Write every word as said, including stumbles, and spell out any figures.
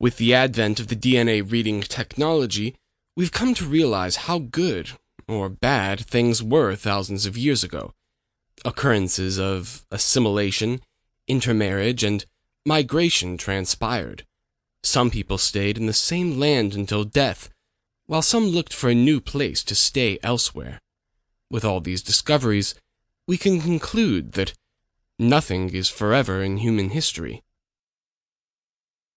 With the advent of the D N A reading technology, we've come to realize how good, or bad, things were thousands of years ago. Occurrences of assimilation, intermarriage, and migration transpired. Some people stayed in the same land until death, while some looked for a new place to stay elsewhere. With all these discoveries, we can conclude that nothing is forever in human history.